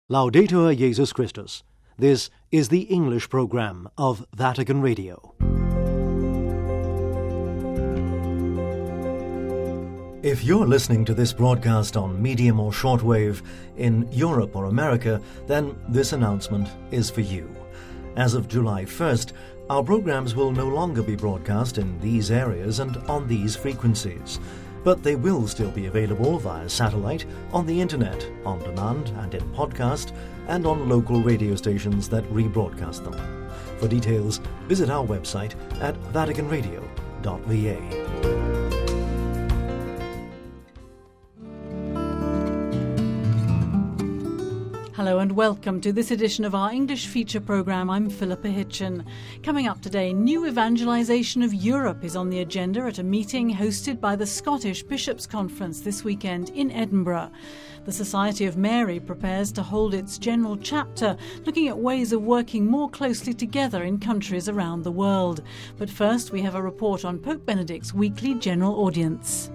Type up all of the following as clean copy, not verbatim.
Laudetur Jesus Christus. This is the English program of Vatican Radio. If you're listening to this broadcast on medium or shortwave in Europe or America, then this announcement is for you. As of July 1st, our programs will no longer be broadcast in these areas and on these frequencies, but they will still be available via satellite, on the internet, on demand and in podcast, and on local radio stations that rebroadcast them. For details, visit our website at vaticanradio.va. Hello and welcome to this edition of our English feature programme. I'm Philippa Hitchin. Coming up today, new evangelisation of Europe is on the agenda at a meeting hosted by the Scottish Bishops' Conference this weekend in Edinburgh. The Society of Mary prepares to hold its general chapter, looking at ways of working more closely together in countries around the world. But first, we have a report on Pope Benedict's weekly general audience.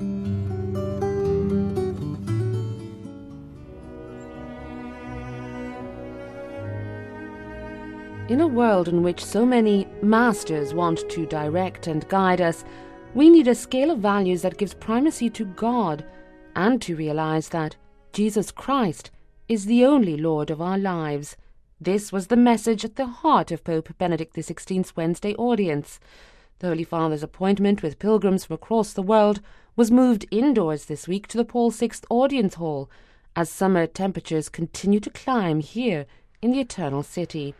In a world in which so many masters want to direct and guide us, we need a scale of values that gives primacy to God and to realize that Jesus Christ is the only Lord of our lives. This was the message at the heart of Pope Benedict XVI's Wednesday audience. The Holy Father's appointment with pilgrims from across the world was moved indoors this week to the Paul VI Audience Hall as summer temperatures continue to climb here in the Eternal City.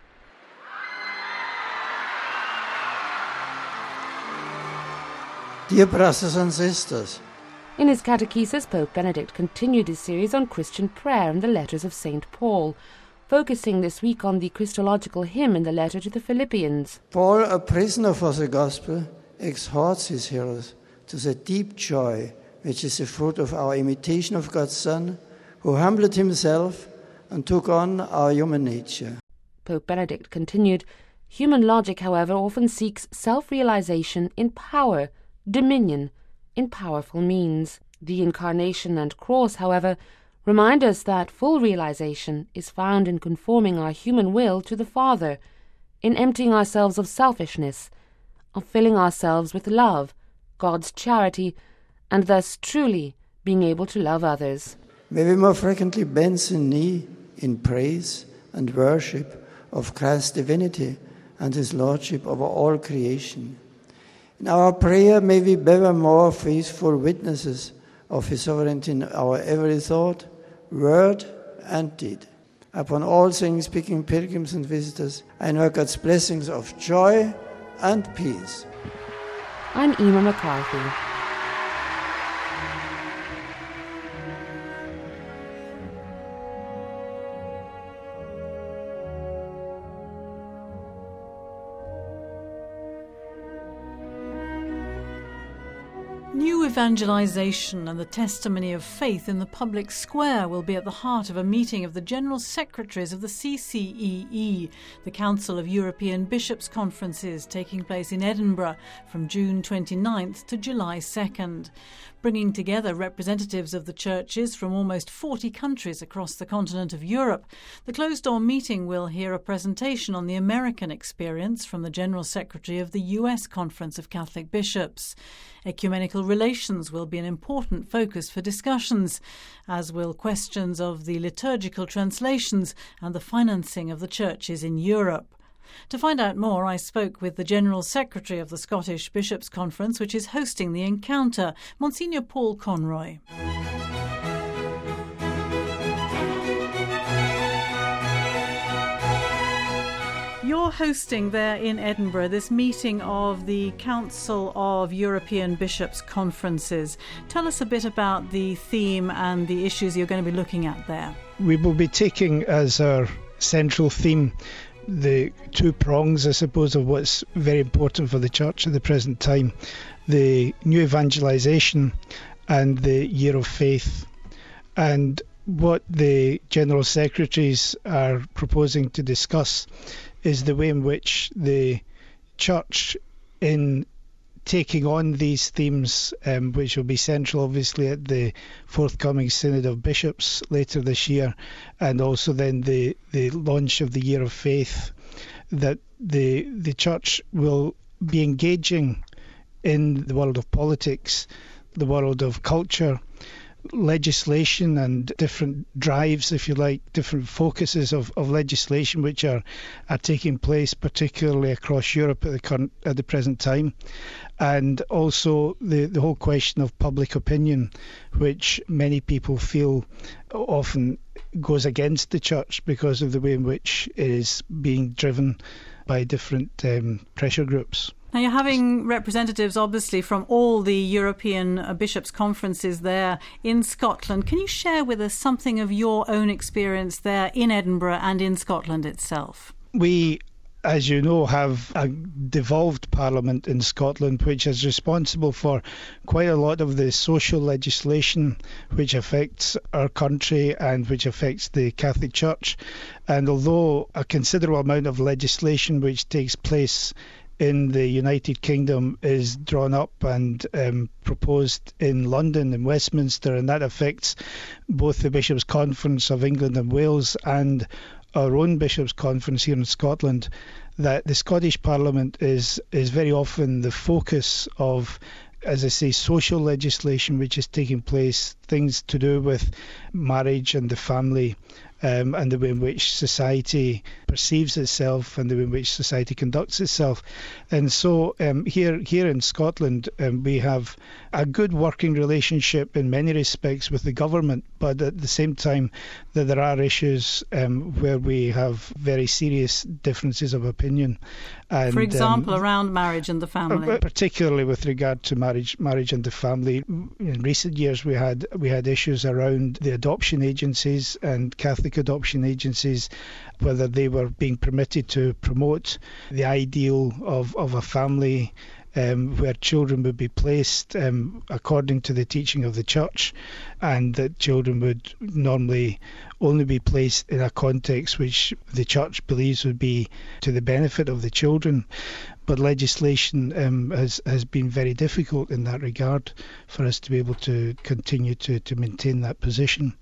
Dear brothers and sisters, in his catechesis, Pope Benedict continued his series on Christian prayer and the letters of St. Paul, focusing this week on the Christological hymn in the letter to the Philippians. Paul, a prisoner for the gospel, exhorts his hearers to the deep joy which is the fruit of our imitation of God's Son, who humbled himself and took on our human nature. Pope Benedict continued, human logic, however, often seeks self-realization in power, dominion, in powerful means. The Incarnation and Cross, however, remind us that full realization is found in conforming our human will to the Father, in emptying ourselves of selfishness, of filling ourselves with love, God's charity, and thus truly being able to love others. May we more frequently bend the knee in praise and worship of Christ's divinity and his lordship over all creation. In our prayer, may we bear more faithful witnesses of his sovereignty in our every thought, word, and deed. Upon all things, speaking pilgrims and visitors, I invoke God's blessings of joy and peace. I'm Emma McCarthy. New evangelisation and the testimony of faith in the public square will be at the heart of a meeting of the General Secretaries of the CCEE, the Council of European Bishops' Conferences, taking place in Edinburgh from June 29th to July 2nd. Bringing together representatives of the churches from almost 40 countries across the continent of Europe, the closed-door meeting will hear a presentation on the American experience from the General Secretary of the US Conference of Catholic Bishops. Ecumenical relations will be an important focus for discussions, as will questions of the liturgical translations and the financing of the churches in Europe. To find out more, I spoke with the General Secretary of the Scottish Bishops' Conference, which is hosting the encounter, Monsignor Paul Conroy. You're hosting there in Edinburgh this meeting of the Council of European Bishops' Conferences. Tell us a bit about the theme and the issues you're going to be looking at there. We will be taking as our central theme the two prongs, I suppose, of what's very important for the Church at the present time: the new evangelisation and the year of faith. And what the General Secretaries are proposing to discuss is the way in which the Church in taking on these themes, which will be central obviously at the forthcoming Synod of Bishops later this year, and also then the launch of the Year of Faith, that the Church will be engaging in the world of politics, the world of culture, legislation, and different drives, if you like, different focuses of legislation which are taking place, particularly across Europe at the present time, and also the whole question of public opinion, which many people feel often goes against the Church because of the way in which it is being driven by different pressure groups. Now, you're having representatives, obviously, from all the European bishops' conferences there in Scotland. Can you share with us something of your own experience there in Edinburgh and in Scotland itself? We, as you know, have a devolved parliament in Scotland, which is responsible for quite a lot of the social legislation which affects our country and which affects the Catholic Church. And although a considerable amount of legislation which takes place in the United Kingdom is drawn up and proposed in London and Westminster, and that affects both the Bishops' Conference of England and Wales and our own Bishops' Conference here in Scotland, that the Scottish Parliament is very often the focus of, as I say, social legislation which is taking place, things to do with marriage and the family, and the way in which society perceives itself and the way in which society conducts itself. And so here in Scotland, we have a good working relationship in many respects with the government, but at the same time that there are issues where we have very serious differences of opinion. And, for example, around marriage and the family. Particularly with regard to marriage and the family. In recent years we had issues around the adoption agencies and Catholic adoption agencies, whether they were being permitted to promote the ideal of a family where children would be placed according to the teaching of the Church, and that children would normally only be placed in a context which the Church believes would be to the benefit of the children. But legislation has been very difficult in that regard for us to be able to continue to maintain that position.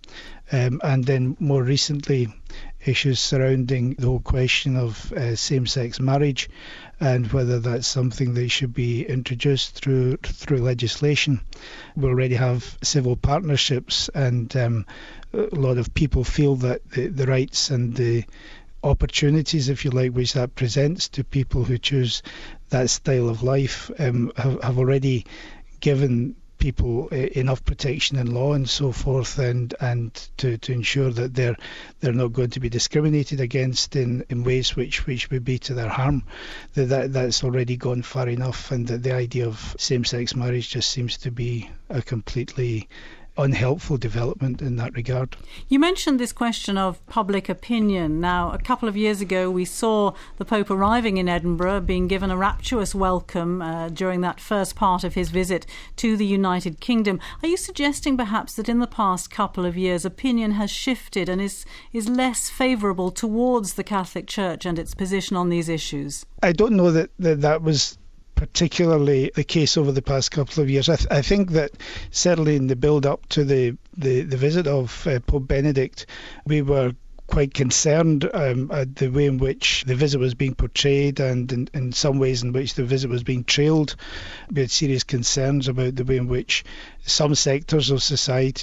And then more recently, issues surrounding the whole question of same-sex marriage and whether that's something that should be introduced through legislation. We already have civil partnerships, and a lot of people feel that the rights and the opportunities, if you like, which that presents to people who choose that style of life have already given people enough protection in law and so forth, and to ensure that they're not going to be discriminated against in ways which would be to their harm. That's already gone far enough, and that the idea of same-sex marriage just seems to be a completely unhelpful development in that regard. You mentioned this question of public opinion. Now, a couple of years ago, we saw the Pope arriving in Edinburgh, being given a rapturous welcome during that first part of his visit to the United Kingdom. Are you suggesting perhaps that in the past couple of years, opinion has shifted and is less favourable towards the Catholic Church and its position on these issues? I don't know that was particularly the case over the past couple of years. I think that certainly in the build-up to the visit of Pope Benedict, we were quite concerned at the way in which the visit was being portrayed, and in some ways in which the visit was being trailed. We had serious concerns about the way in which some sectors of society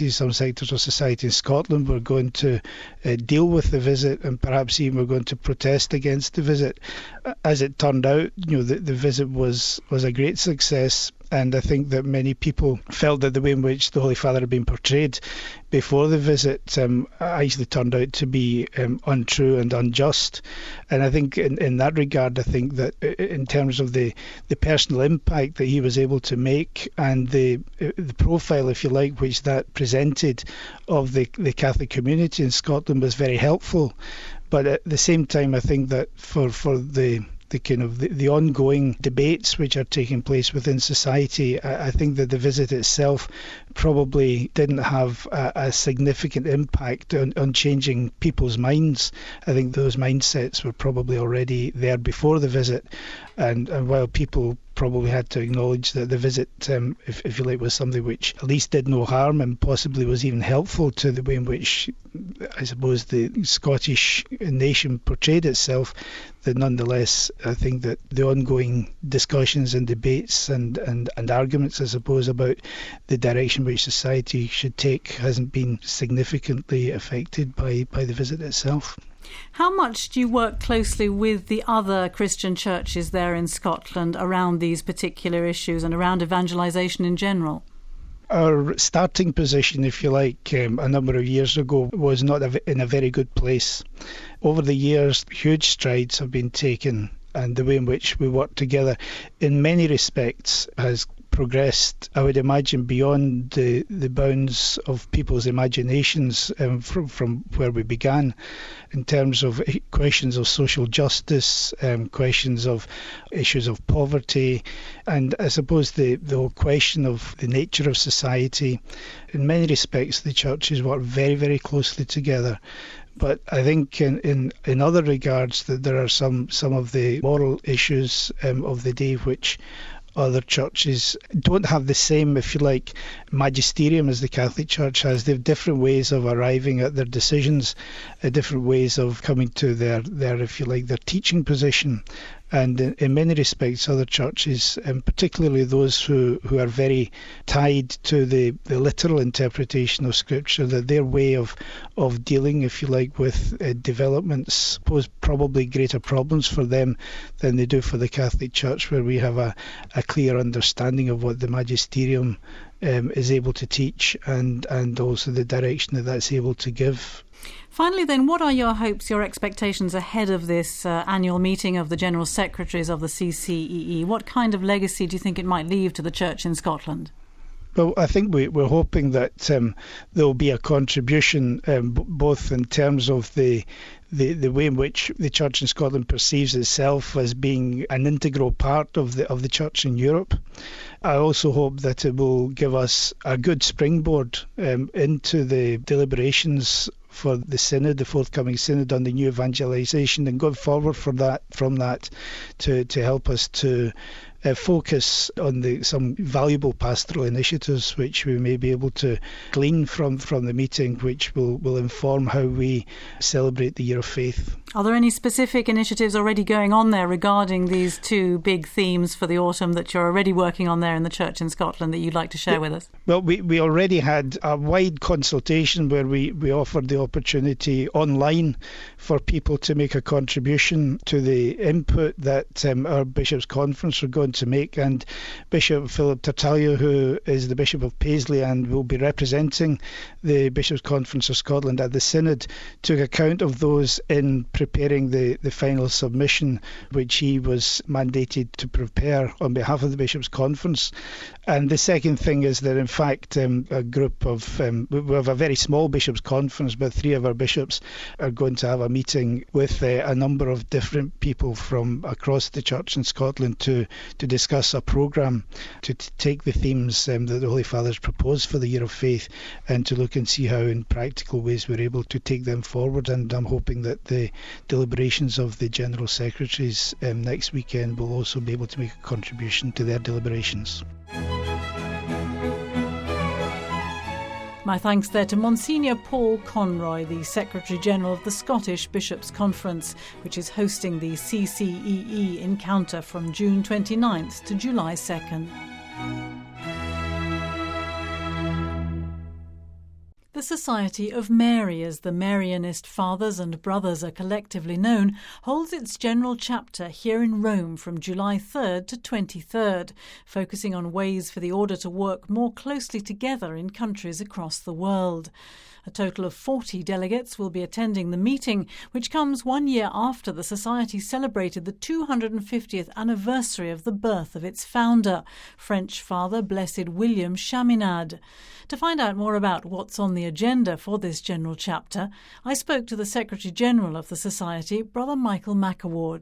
in Scotland were going to deal with the visit, and perhaps even were going to protest against the visit. As it turned out, the visit was a great success. And I think that many people felt that the way in which the Holy Father had been portrayed before the visit actually turned out to be untrue and unjust. And I think in that regard, I think that in terms of the personal impact that he was able to make, and the profile, if you like, which that presented of the Catholic community in Scotland was very helpful. But at the same time, I think that for the kind of the ongoing debates which are taking place within society, I think that the visit itself probably didn't have a significant impact on changing people's minds. I think those mindsets were probably already there before the visit, and while people probably had to acknowledge that the visit, if you like, was something which at least did no harm and possibly was even helpful to the way in which, I suppose, the Scottish nation portrayed itself. That nonetheless, I think that the ongoing discussions and debates and arguments, I suppose, about the direction which society should take hasn't been significantly affected by the visit itself. How much do you work closely with the other Christian churches there in Scotland around these particular issues and around evangelisation in general? Our starting position, if you like, a number of years ago was not in a very good place. Over the years, huge strides have been taken, and the way in which we work together in many respects has progressed, I would imagine, beyond the bounds of people's imaginations from where we began, in terms of questions of social justice, questions of issues of poverty, and I suppose the whole question of the nature of society. In many respects, the churches work very, very closely together. But I think in other regards that there are some of the moral issues of the day which other churches don't have the same, if you like, magisterium as the Catholic Church has. They have different ways of arriving at their decisions, different ways of coming to their if you like, their teaching position. And in many respects, other churches, and particularly those who are very tied to the literal interpretation of Scripture, that their way of dealing, if you like, with developments pose probably greater problems for them than they do for the Catholic Church, where we have a clear understanding of what the magisterium is able to teach and also the direction that that's able to give. Finally then, what are your hopes, your expectations ahead of this annual meeting of the General Secretaries of the CCEE? What kind of legacy do you think it might leave to the Church in Scotland? Well, I think we're hoping that there will be a contribution both in terms of the way in which the Church in Scotland perceives itself as being an integral part of the Church in Europe. I also hope that it will give us a good springboard into the deliberations for the synod, the forthcoming synod on the new evangelisation, and go forward from that to help us to focus on some valuable pastoral initiatives which we may be able to glean from the meeting, which will inform how we celebrate the Year of Faith. Are there any specific initiatives already going on there regarding these two big themes for the autumn that you're already working on there in the Church in Scotland that you'd like to share with us? Well, we already had a wide consultation where we offered the opportunity online for people to make a contribution to the input that our Bishops' Conference are going to make, and Bishop Philip Tartaglia, who is the Bishop of Paisley and will be representing the Bishops' Conference of Scotland at the Synod, took account of those in preparing the final submission which he was mandated to prepare on behalf of the Bishops' Conference. And the second thing is that in fact a group of we have a very small Bishops' Conference, but 3 of our bishops are going to have a meeting with a number of different people from across the Church in Scotland to discuss a programme to take the themes that the Holy Father's proposed for the Year of Faith and to look and see how in practical ways we're able to take them forward. And I'm hoping that the deliberations of the General Secretaries next weekend will also be able to make a contribution to their deliberations. My thanks there to Monsignor Paul Conroy, the Secretary-General of the Scottish Bishops' Conference, which is hosting the CCEE encounter from June 29th to July 2nd. The Society of Mary, as the Marianist Fathers and Brothers are collectively known, holds its general chapter here in Rome from July 3rd to 23rd, focusing on ways for the order to work more closely together in countries across the world. A total of 40 delegates will be attending the meeting, which comes 1 year after the Society celebrated the 250th anniversary of the birth of its founder, French Father Blessed William Chaminade. To find out more about what's on the agenda for this general chapter, I spoke to the Secretary-General of the Society, Brother Michael McAward.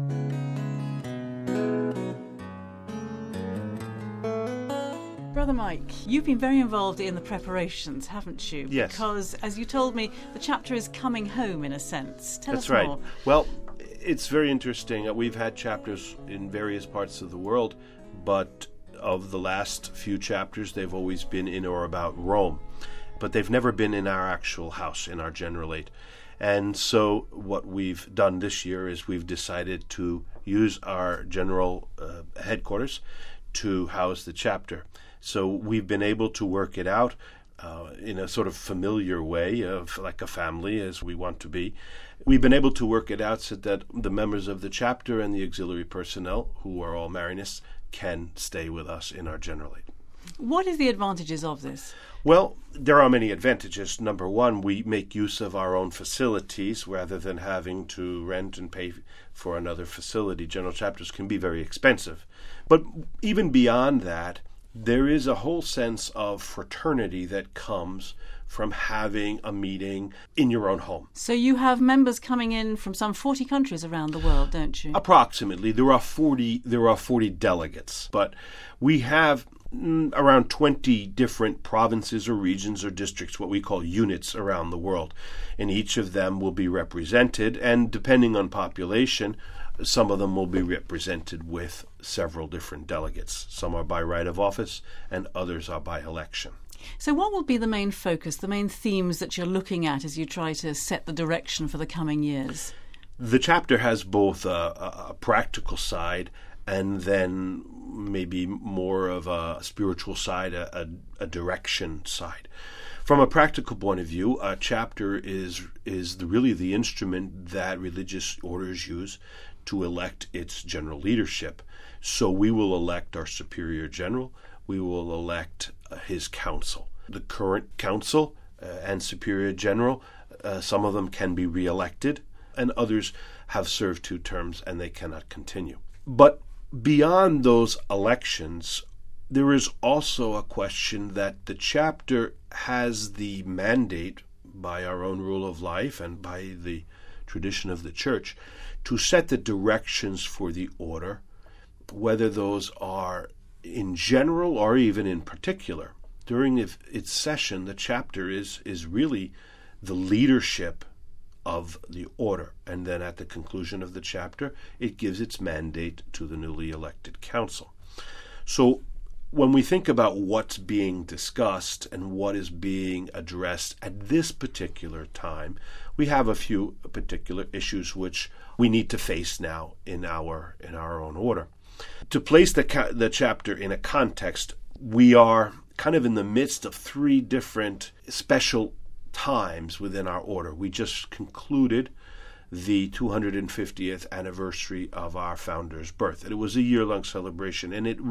Brother Mike, you've been very involved in the preparations, haven't you? Yes. Because, as you told me, the chapter is coming home in a sense. Tell us right. more. Well, it's very interesting. We've had chapters in various parts of the world, but of the last few chapters, they've always been in or about Rome. But they've never been in our actual house, in our generalate. And so what we've done this year is we've decided to use our general headquarters to house the chapter. So we've been able to work it out in a sort of familiar way, of like a family as we want to be. We've been able to work it out so that the members of the chapter and the auxiliary personnel, who are all Marianists, can stay with us in our generalate. What is the advantages of this? Well, there are many advantages. Number one, we make use of our own facilities rather than having to rent and pay for another facility. General chapters can be very expensive. But even beyond that, there is a whole sense of fraternity that comes from having a meeting in your own home. So you have members coming in from some 40 countries around the world, don't you? Approximately. There are 40 delegates, but we have around 20 different provinces or regions or districts, what we call units around the world. And each of them will be represented, and depending on population, some of them will be represented with several different delegates. Some are by right of office, and others are by election. So what will be the main focus, the main themes that you're looking at as you try to set the direction for the coming years? The chapter has both a practical side and then maybe more of a spiritual side, a direction side. From a practical point of view, a chapter is really the instrument that religious orders use to elect its general leadership. So we will elect our superior general, we will elect his council. The current council and superior general, some of them can be re-elected, and others have served 2 terms and they cannot continue. But beyond those elections, there is also a question that the chapter has the mandate by our own rule of life and by the tradition of the church to set the directions for the order, whether those are in general or even in particular. During its session, the chapter is really the leadership of the order, and then at the conclusion of the chapter, it gives its mandate to the newly elected council. So when we think about what's being discussed and what is being addressed at this particular time, we have a few particular issues which we need to face now in our own order. To place the chapter in a context, we are kind of in the midst of 3 different special times within our order. We just concluded the 250th anniversary of our founder's birth. And it was a year-long celebration, and it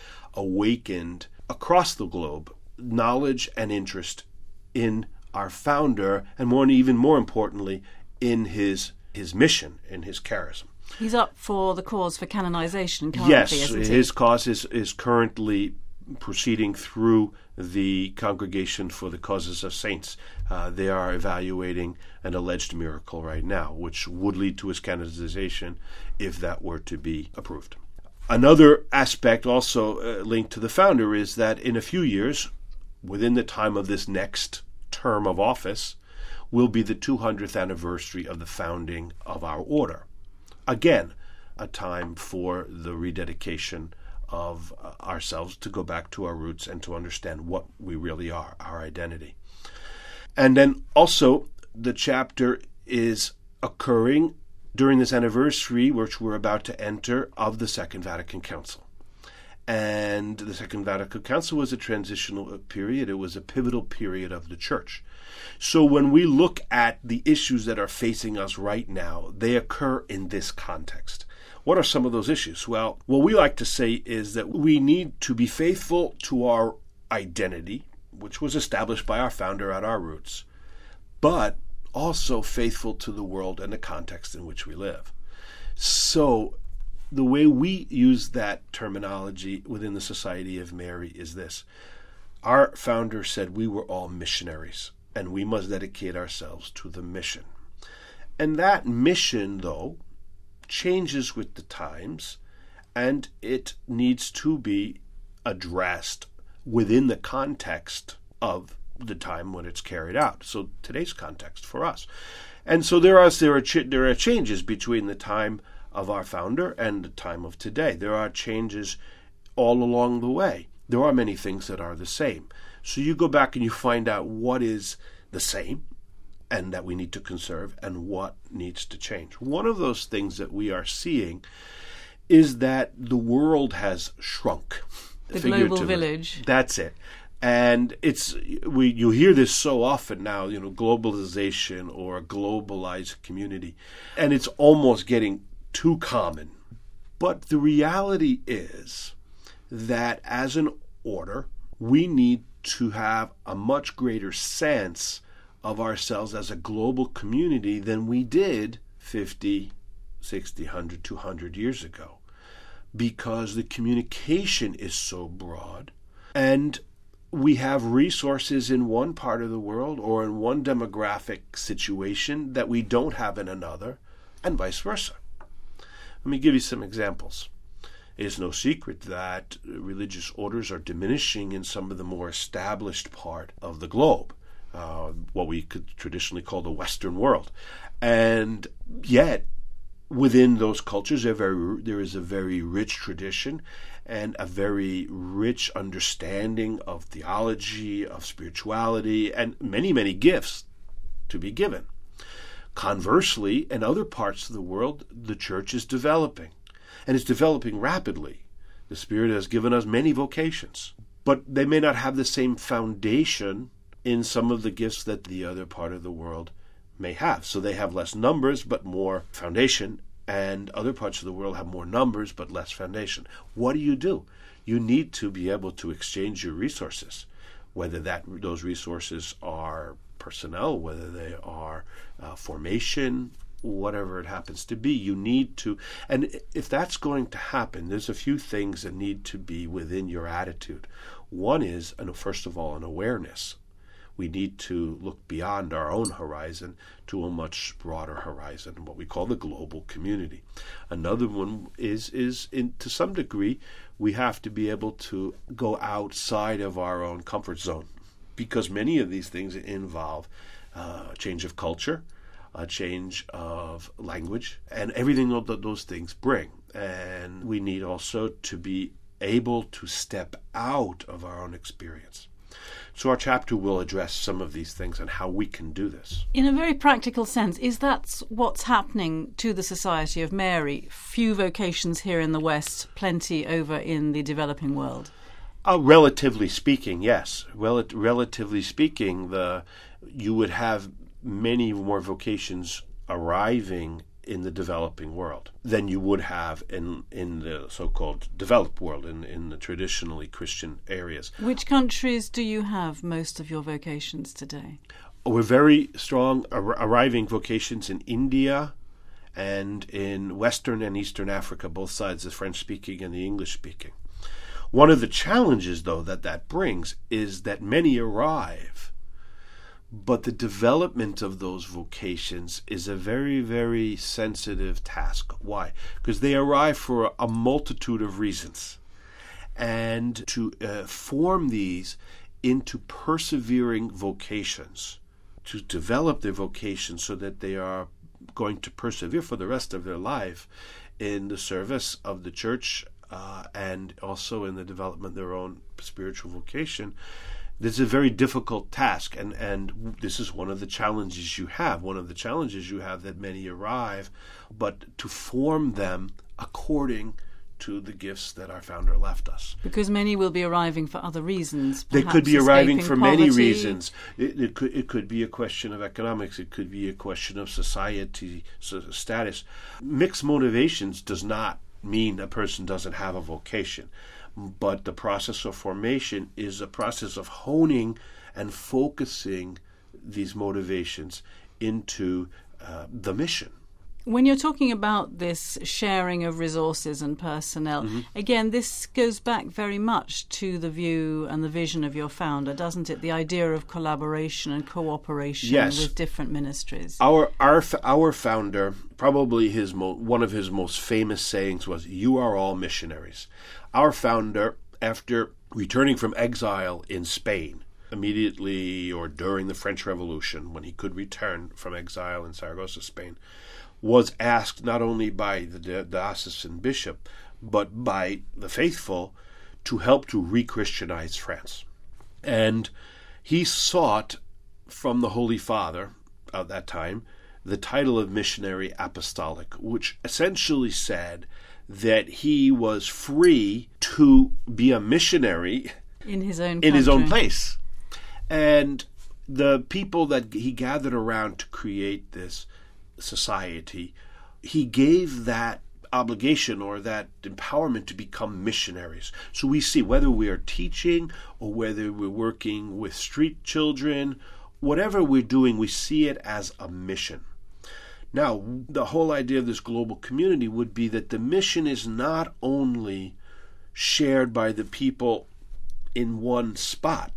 reawakened across the globe knowledge and interest in our founder, and even more importantly, in his mission, in his charism. He's up for the cause for canonization currently, yes, isn't he? His cause is currently proceeding through the Congregation for the Causes of Saints. They are evaluating an alleged miracle right now, which would lead to his canonization if that were to be approved. Another aspect also linked to the founder is that in a few years, within the time of this next term of office, will be the 200th anniversary of the founding of our order. Again, a time for the rededication of ourselves to go back to our roots and to understand what we really are, our identity. And then also the chapter is occurring during this anniversary, which we're about to enter, of the Second Vatican Council. And the Second Vatican Council was a transitional period. It was a pivotal period of the Church. So when we look at the issues that are facing us right now, they occur in this context. What are some of those issues? Well, what we like to say is that we need to be faithful to our identity, which was established by our founder at our roots, but also faithful to the world and the context in which we live. So the way we use that terminology within the Society of Mary is this. Our founder said we were all missionaries, and we must dedicate ourselves to the mission. And that mission, though, changes with the times, and it needs to be addressed within the context of the time when it's carried out. So today's context for us. And so there are changes between the time of our founder and the time of today. There are changes all along the way. There are many things that are the same. So you go back and you find out what is the same and that we need to conserve and what needs to change. One of those things that we are seeing is that the world has shrunk. The global village. That's it. And you hear this so often now, globalization or a globalized community, and it's almost getting too common. But the reality is that as an order, we need to have a much greater sense of ourselves as a global community than we did 50, 60, 100, 200 years ago, because the communication is so broad, and we have resources in one part of the world or in one demographic situation that we don't have in another, and vice versa. Let me give you some examples. It is no secret that religious orders are diminishing in some of the more established part of the globe, what we could traditionally call the Western world. And yet, within those cultures, there is a very rich tradition and a very rich understanding of theology, of spirituality, and many, many gifts to be given. Conversely, in other parts of the world, the church is developing, and it's developing rapidly. The Spirit has given us many vocations, but they may not have the same foundation in some of the gifts that the other part of the world may have. So they have less numbers but more foundation, and other parts of the world have more numbers but less foundation. What do? You need to be able to exchange your resources, whether those resources are personnel, whether they are formation, whatever it happens to be. You need to, and if that's going to happen, there's a few things that need to be within your attitude. One is, first of all, an awareness. We need to look beyond our own horizon to a much broader horizon, what we call the global community. Another one is to some degree, we have to be able to go outside of our own comfort zone, because many of these things involve a change of culture, a change of language, and everything that those things bring. And we need also to be able to step out of our own experience. So our chapter will address some of these things and how we can do this. In a very practical sense, is that what's happening to the Society of Mary? Few vocations here in the West, plenty over in the developing world? Relatively speaking, yes. Relatively speaking, you would have many more vocations arriving in the developing world than you would have in the so-called developed world, in the traditionally Christian areas. Which countries do you have most of your vocations today? We're very strong arriving vocations in India and in Western and Eastern Africa, both sides, the French-speaking and the English-speaking. One of the challenges, though, that brings is that many arrive, but the development of those vocations is a very, very sensitive task. Why? Because they arrive for a multitude of reasons. And to form these into persevering vocations, to develop their vocations so that they are going to persevere for the rest of their life in the service of the church and also in the development of their own spiritual vocation, this is a very difficult task, and this is one of the challenges you have. One of the challenges you have that many arrive, but to form them according to the gifts that our founder left us. Because many will be arriving for other reasons. They could be arriving for many reasons. It could be a question of economics. It could be a question of society status. Mixed motivations does not mean a person doesn't have a vocation. But the process of formation is a process of honing and focusing these motivations into the mission. When you're talking about this sharing of resources and personnel, again, this goes back very much to the view and the vision of your founder, doesn't it? The idea of collaboration and cooperation with different ministries. Our founder, probably one of his most famous sayings was, "You are all missionaries." Our founder, after returning from exile in Spain, immediately or during the French Revolution, when he could return from exile in Saragossa, Spain, was asked not only by the diocesan bishop, but by the faithful, to help to re-Christianize France. And he sought from the Holy Father at that time the title of missionary apostolic, which essentially said that he was free to be a missionary in his own place. And the people that he gathered around to create this society, he gave that obligation or that empowerment to become missionaries. So we see whether we are teaching or whether we're working with street children, whatever we're doing, we see it as a mission. Now, the whole idea of this global community would be that the mission is not only shared by the people in one spot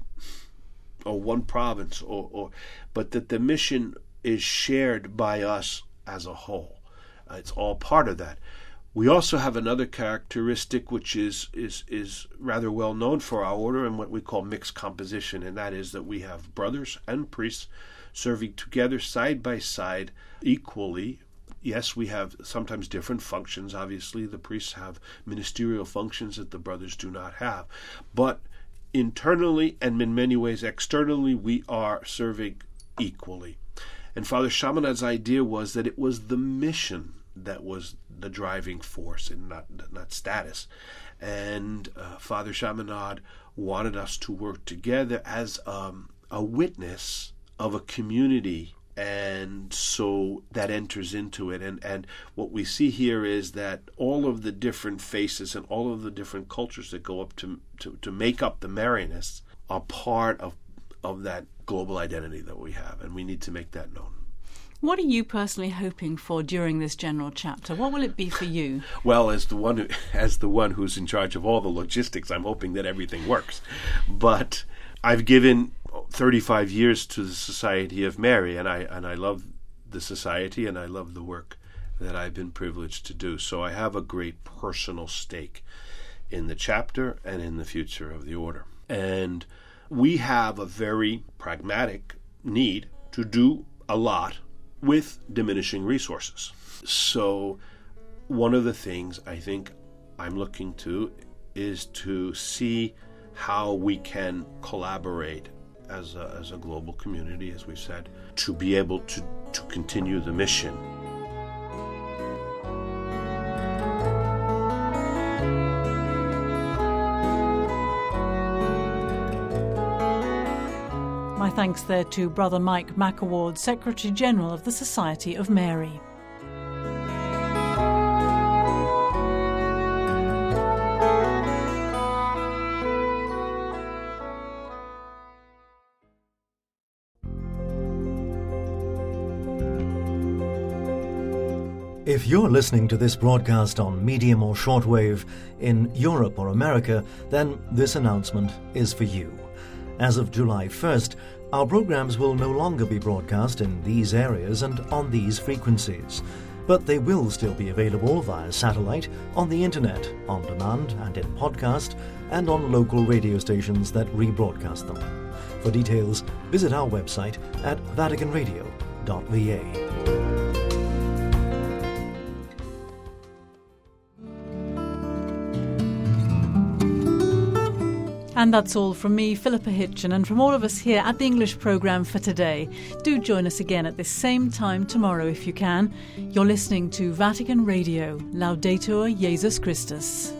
or one province, but that the mission is shared by us as a whole. It's all part of that. We also have another characteristic which is rather well known for our order and what we call mixed composition, and that is that we have brothers and priests serving together side by side equally. Yes, we have sometimes different functions. Obviously, the priests have ministerial functions that the brothers do not have. But internally and in many ways externally, we are serving equally. And Father Chaminad's idea was that it was the mission that was the driving force and not status. And Father Chaminade wanted us to work together as a witness of a community, and so that enters into it. And what we see here is that all of the different faces and all of the different cultures that go up to make up the Marianists are part of that global identity that we have, and we need to make that known. What are you personally hoping for during this general chapter? What will it be for you? Well, as the one who's in charge of all the logistics, I'm hoping that everything works. But I've given 35 years to the Society of Mary, and I love the society and I love the work that I've been privileged to do. So I have a great personal stake in the chapter and in the future of the order. And we have a very pragmatic need to do a lot with diminishing resources. So one of the things I think I'm looking to is to see how we can collaborate as a global community, as we've said, to be able to continue the mission. My thanks there to Brother Mike McAward, Secretary General of the Society of Mary. If you're listening to this broadcast on medium or shortwave in Europe or America, then this announcement is for you. As of July 1st, our programs will no longer be broadcast in these areas and on these frequencies, but they will still be available via satellite, on the internet, on demand and in podcast, and on local radio stations that rebroadcast them. For details, visit our website at vaticanradio.va. And that's all from me, Philippa Hitchen, and from all of us here at the English programme for today. Do join us again at this same time tomorrow if you can. You're listening to Vatican Radio. Laudetur Jesus Christus.